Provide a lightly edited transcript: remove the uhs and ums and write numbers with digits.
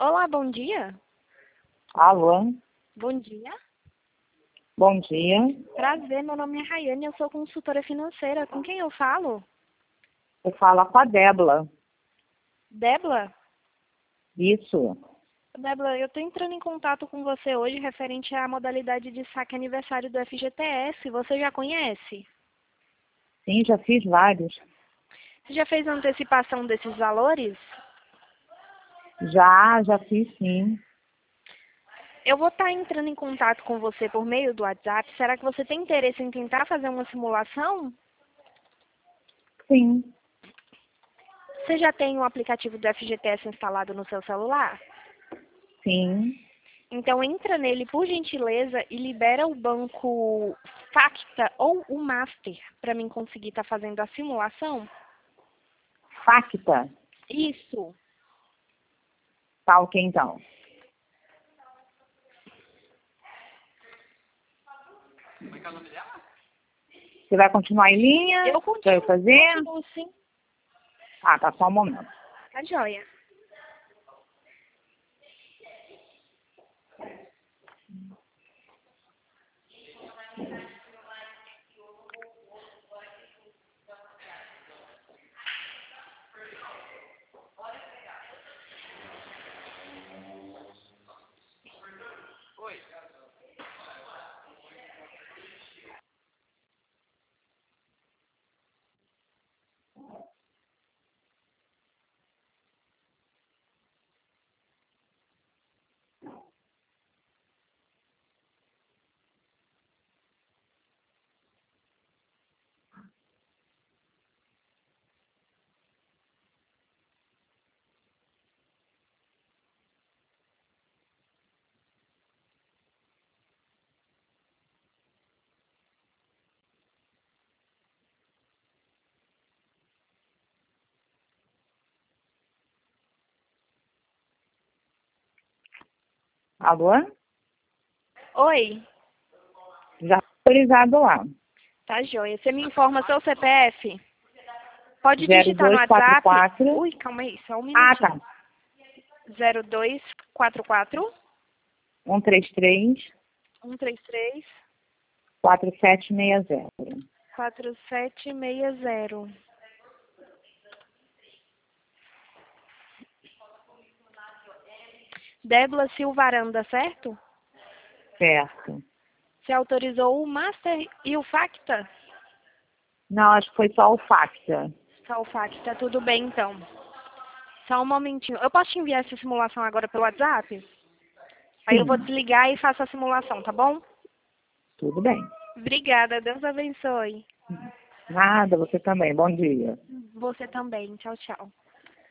Olá, bom dia. Alô, Bom dia. bom dia. Prazer, meu nome é Rayane, eu sou consultora financeira. Com quem eu falo? Você fala com a Débora. Débora? Isso. Débora, eu estou entrando em contato com você hoje referente à modalidade de saque aniversário do FGTS. Você já conhece? Sim, já fiz vários. Você já fez a antecipação desses valores? Já fiz sim. Eu vou estar entrando em contato com você por meio do WhatsApp. Será que você tem interesse em tentar fazer uma simulação? Sim, Você já tem o aplicativo do FGTS instalado no seu celular? sim. Então entra nele, por gentileza, e libera o banco Facta ou o Master para mim conseguir estar fazendo a simulação. Facta. Isso. Tá ok, então. Você vai continuar em linha? Eu Vai fazer? continuo sim. Ah, tá, só um momento. Tá joia. Alô? Oi. Já autorizado lá. Tá joia. Você me informa seu CPF? Pode digitar no WhatsApp. 0244. Ui, calma aí, só um Ah, minutinho. tá. 0244 133 133 4760. 4760. Débora Silvaranda, certo? Certo. Você autorizou o Master e o Facta? Não, acho que foi só o Facta. Só o Facta, tudo bem então. Só um momentinho. Eu posso te enviar essa simulação agora pelo WhatsApp? Aí eu vou Sim, desligar e faço a simulação, tá bom? tudo bem. Obrigada, Deus abençoe. Nada, você também. Bom dia. Você também. Tchau, tchau.